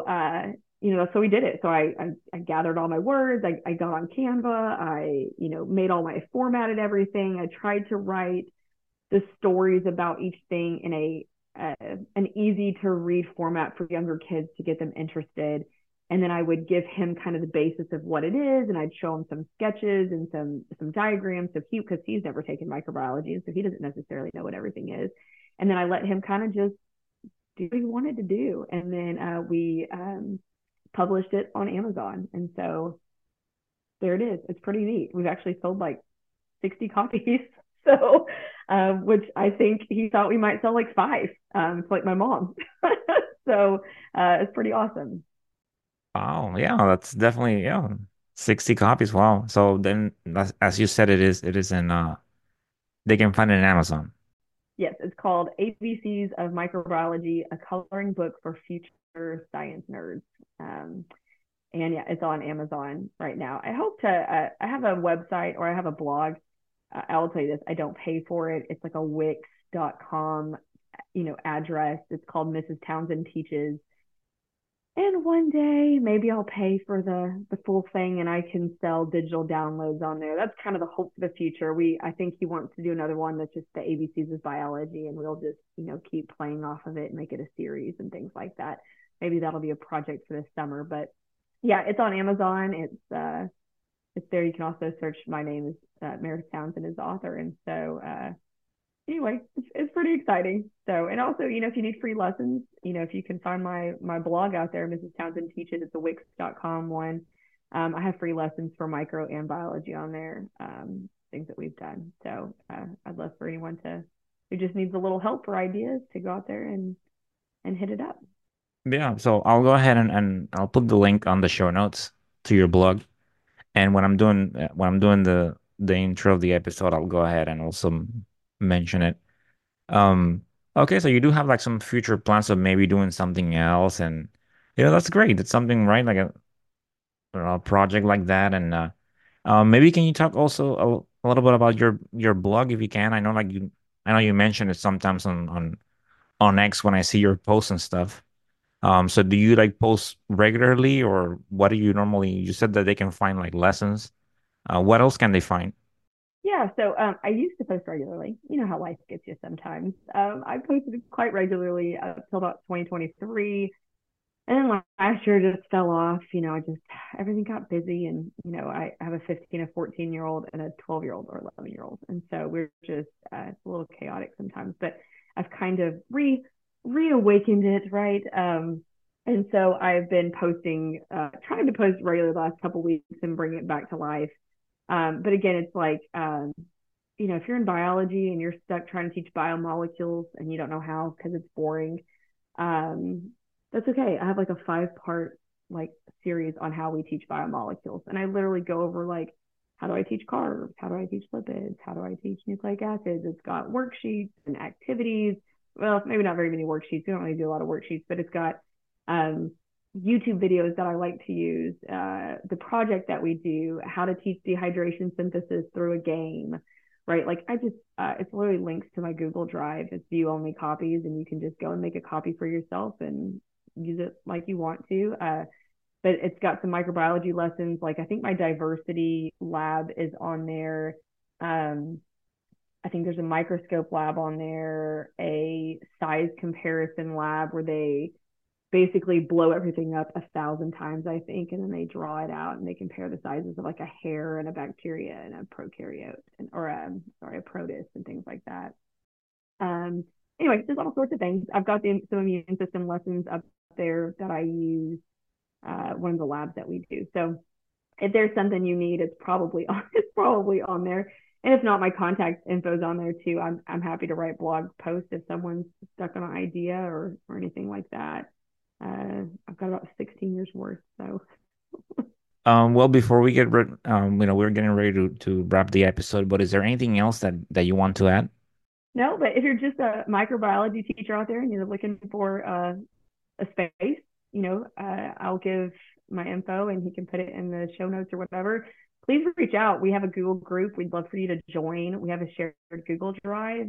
so we did it. So I gathered all my words. I got on Canva. I made all my formatted everything. I tried to write the stories about each thing in an easy to read format for younger kids to get them interested. And then I would give him kind of the basis of what it is, and I'd show him some sketches and some diagrams. So because he's never taken microbiology, and so he doesn't necessarily know what everything is. And then I let him kind of just do what he wanted to do. And then we published it on Amazon, and so there it is. It's pretty neat. We've actually sold like 60 copies. So, which I think he thought we might sell like five. It's like my mom. So it's pretty awesome. Wow, yeah, that's definitely, yeah, 60 copies. Wow. So then as you said, it is in they can find it in Amazon. Yes, it's called ABCs of Microbiology, a coloring book for future science nerds. Um, and yeah, it's on Amazon right now. I hope to, I have a website or I have a blog. I will tell you this, I don't pay for it. It's like a wix.com, address. It's called Mrs. Townsend Teaches. And one day maybe I'll pay for the full thing and I can sell digital downloads on there. That's kind of the hope for the future. I think he wants to do another one that's just the ABCs of biology, and we'll just, keep playing off of it and make it a series and things like that. Maybe that'll be a project for this summer. But yeah, it's on Amazon. It's there. You can also search my name as Meredith Townsend as author. And so anyway, it's pretty exciting. So, and also, if you need free lessons, if you can find my blog out there, Mrs. Townsend Teaches, it's a wix.com one. I have free lessons for micro and biology on there, things that we've done. So I'd love for anyone who just needs a little help or ideas to go out there and hit it up. Yeah, so I'll go ahead and I'll put the link on the show notes to your blog. And when I'm doing the intro of the episode, I'll go ahead and also mention it. Um, okay, so you do have like some future plans of maybe doing something else, and that's great. That's something, right? Like a project like that, and maybe can you talk also a little bit about your blog if you can? I know you mentioned it sometimes on X when I see your posts and stuff. So do you like post regularly, or what do you normally? You said that they can find like lessons. What else can they find? Yeah, so I used to post regularly. You know how life gets you sometimes. I posted quite regularly up till about 2023. And then last year just fell off. Everything got busy. And, I have a 15, a 14-year-old, and a 12-year-old or 11-year-old. And so we're just, it's a little chaotic sometimes. But I've kind of reawakened it, right? And so I've been posting, trying to post regularly the last couple of weeks and bring it back to life. But again, it's like, if you're in biology and you're stuck trying to teach biomolecules and you don't know how because it's boring, um, that's okay. I have like a 5 part like series on how we teach biomolecules, and I literally go over like how do I teach carbs, how do I teach lipids, how do I teach nucleic acids. It's got worksheets and activities. Well, maybe not very many worksheets. We don't really do a lot of worksheets, but it's got um, YouTube videos that I like to use, the project that we do, how to teach dehydration synthesis through a game, right? Like it's literally links to my Google Drive. It's view only copies, and you can just go and make a copy for yourself and use it like you want to. But it's got some microbiology lessons. Like I think my diversity lab is on there. Um, I think there's a microscope lab on there, a size comparison lab where they basically blow everything up 1,000 times, I think, and then they draw it out and they compare the sizes of like a hair and a bacteria and a prokaryote or a protist and things like that. Um, anyway, there's all sorts of things. I've got some immune system lessons up there that I use, one of the labs that we do. So if there's something you need, it's probably on there. And if not, my contact info is on there too. I'm happy to write blog posts if someone's stuck on an idea or anything like that. I've got about 16 years worth. So Well, before we get rid, we're getting ready to wrap the episode, but is there anything else that you want to add? no, but if you're just a microbiology teacher out there and you're looking for a space, I'll give my info and he can put it in the show notes or whatever. Please reach out. We have a Google group. We'd love for you to join. We have a shared Google Drive.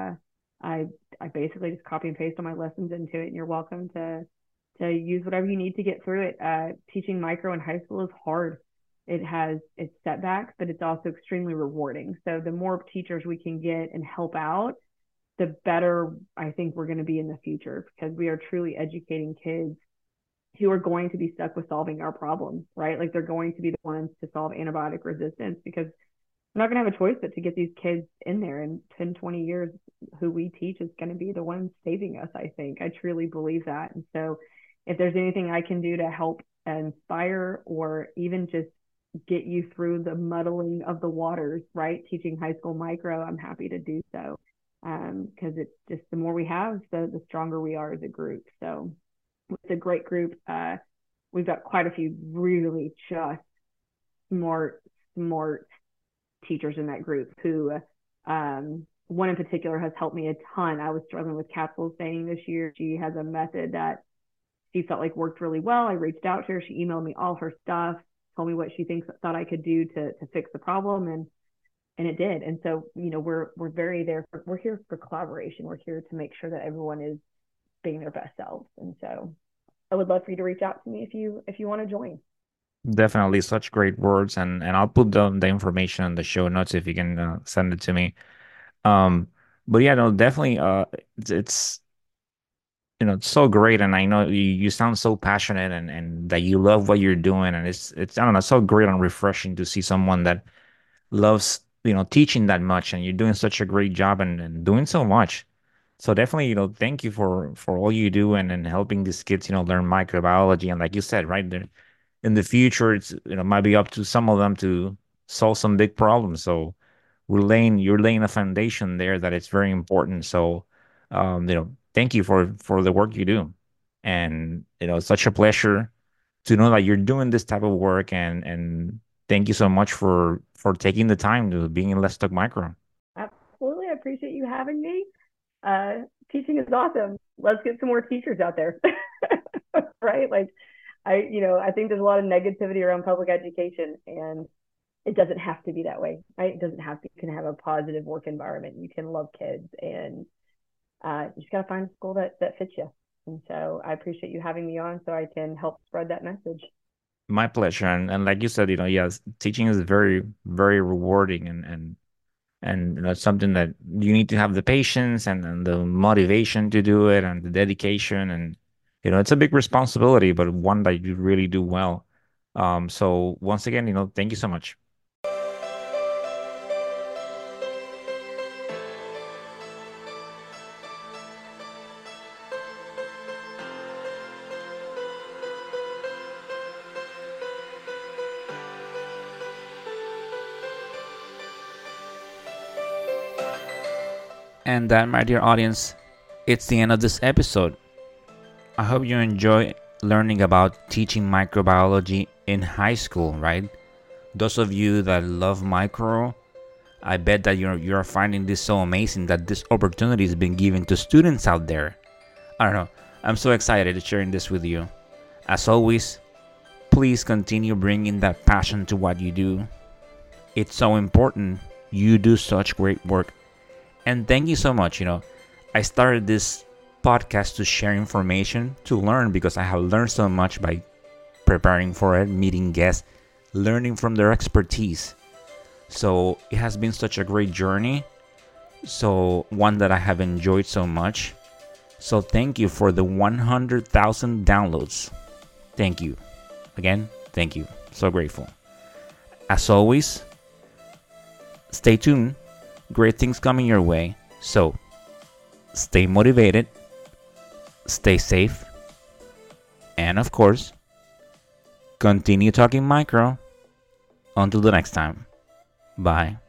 I I basically just copy and paste all my lessons into it, and you're welcome to use whatever you need to get through it. Teaching micro in high school is hard. It has its setbacks, but it's also extremely rewarding. So the more teachers we can get and help out, the better I think we're going to be in the future, because we are truly educating kids who are going to be stuck with solving our problems, right? Like they're going to be the ones to solve antibiotic resistance, because we're not going to have a choice but to get these kids in there in 10, 20 years. Who we teach is going to be the ones saving us, I think. I truly believe that. And so if there's anything I can do to help inspire or even just get you through the muddling of the waters, right? Teaching high school micro, I'm happy to do so. Because it's just the more we have, the stronger we are as a group. So it's a great group. We've got quite a few really just smart teachers in that group who, one in particular has helped me a ton. I was struggling with capsule staining this year. She has a method that she felt like worked really well. I reached out to her. She emailed me all her stuff, told me what she thought I could do to fix the problem, and it did. And so, we're very there. We're here for collaboration. We're here to make sure that everyone is being their best selves. And so, I would love for you to reach out to me if you want to join. Definitely such great words, and I'll put the information in the show notes if you can send it to me. Um, but yeah, no, definitely, it's it's so great, and I know you sound so passionate and that you love what you're doing, and it's I don't know, so great and refreshing to see someone that loves teaching that much, and you're doing such a great job and doing so much. So definitely, thank you for all you do and helping these kids, learn microbiology. And like you said, right there in the future, it's might be up to some of them to solve some big problems. So you're laying a foundation there that it's very important. So thank you for the work you do. And it's such a pleasure to know that you're doing this type of work, and thank you so much for taking the time to being in Let's Talk Micro. Absolutely. I appreciate you having me. Uh, Teaching is awesome. Let's get some more teachers out there. Right? Like I think there's a lot of negativity around public education, and it doesn't have to be that way, right? It doesn't have to. You can have a positive work environment. You can love kids, and you just got to find a school that fits you. And so I appreciate you having me on so I can help spread that message. My pleasure. And like you said, yes, teaching is very, very rewarding, and it's something that you need to have the patience and the motivation to do it and the dedication, and it's a big responsibility, but one that you really do well. So once again, thank you so much. And that, my dear audience, it's the end of this episode. I hope you enjoy learning about teaching microbiology in high school, right? Those of you that love micro, I bet that you're finding this so amazing that this opportunity is being given to students out there. I don't know. I'm so excited to sharing this with you. As always, please continue bringing that passion to what you do. It's so important. You do such great work. And thank you so much. I started this podcast to share information, to learn, because I have learned so much by preparing for it, meeting guests, learning from their expertise. So it has been such a great journey. So one that I have enjoyed so much. So thank you for the 100,000 downloads. Thank you. Again, thank you. So grateful. As always, stay tuned. Great things coming your way. So stay motivated, stay safe, and of course, continue talking micro. Until the next time. Bye.